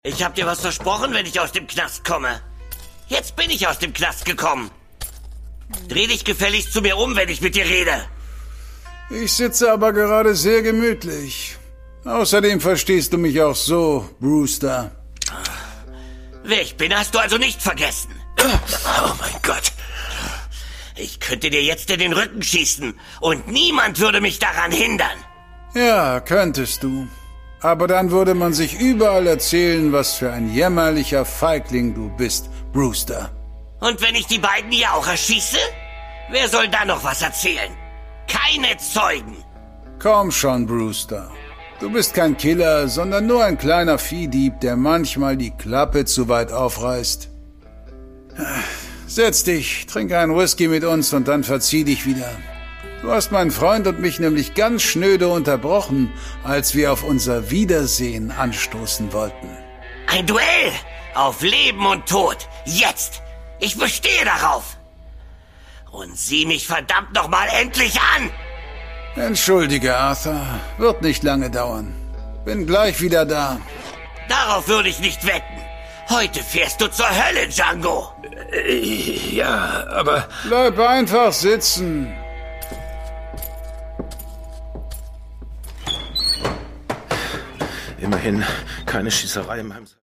Ich hab dir was versprochen, wenn ich aus dem Knast komme. Jetzt bin ich aus dem Knast gekommen. Dreh dich gefälligst zu mir um, wenn ich mit dir rede. Ich sitze aber gerade sehr gemütlich. Außerdem verstehst du mich auch so, Brewster. Wer ich bin, hast du also nicht vergessen. Oh mein Gott. Ich könnte dir jetzt in den Rücken schießen und niemand würde mich daran hindern. Ja, könntest du. Aber dann würde man sich überall erzählen, was für ein jämmerlicher Feigling du bist, Brewster. Und wenn ich die beiden hier auch erschieße? Wer soll dann noch was erzählen? Keine Zeugen. Komm schon, Brewster. Du bist kein Killer, sondern nur ein kleiner Viehdieb, der manchmal die Klappe zu weit aufreißt. Setz dich, trink einen Whisky mit uns und dann verzieh dich wieder. Du hast meinen Freund und mich nämlich ganz schnöde unterbrochen, als wir auf unser Wiedersehen anstoßen wollten. Ein Duell! Auf Leben und Tod! Jetzt! Ich bestehe darauf! Und sieh mich verdammt nochmal endlich an! Entschuldige, Arthur. Wird nicht lange dauern. Bin gleich wieder da. Darauf würde ich nicht wetten. Heute fährst du zur Hölle, Django! Ja, aber... Bleib einfach sitzen. Immerhin keine Schießerei im Heim.